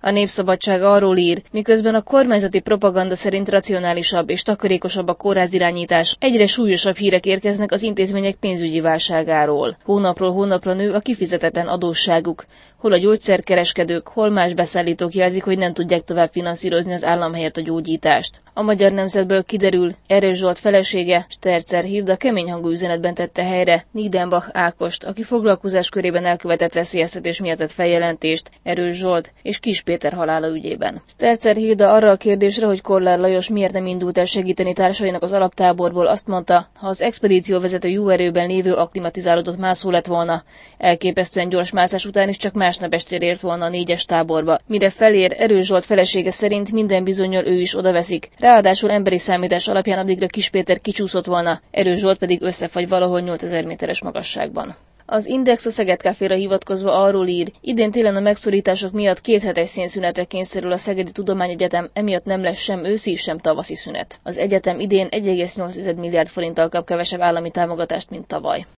A Népszabadság arról ír, miközben a kormányzati propaganda szerint racionálisabb és takarékosabb a kórházirányítás, egyre súlyosabb hírek érkeznek az intézmények pénzügyi válságáról. Hónapról hónapra nő a kifizetetlen adósságuk. Hol a gyógyszerkereskedők, hol más beszállítók jelzik, hogy nem tudják tovább finanszírozni az állam helyett a gyógyítást. A Magyar Nemzetből kiderül, Erős Zsolt felesége, Sterzer Hilda kemény hangú üzenetben tette helyre Niedenbach Ákost, aki foglalkozás körében elkövetett veszélyeztetés miatt tett feljelentést Erős Zsolt és Kiss Péter halála ügyében. Sterzer Hilda arra a kérdésre, hogy Kollár Lajos miért nem indult el segíteni társainak az alaptáborból, azt mondta, ha az expedícióvezető jó erőben lévő akklimatizálódott mászó lett volna, elképesztően gyors mászás után is csak másnap estére ért volna a 4-es táborba. Mire felér, Erős Zsolt felesége szerint minden bizonnyal ő is odaveszik. Ráadásul emberi számítás alapján addigra Kiss Péter kicsúszott volna, Erős Zsolt pedig összefagy valahol 8000 méteres magasságban. Az Index a Szeged Caféra hivatkozva arról ír, idén télen a megszorítások miatt 2 hetes szénszünetre kényszerül a Szegedi Tudományegyetem, emiatt nem lesz sem őszi, sem tavaszi szünet. Az egyetem idén 1,8 milliárd forinttal kap kevesebb állami támogatást, mint tavaly.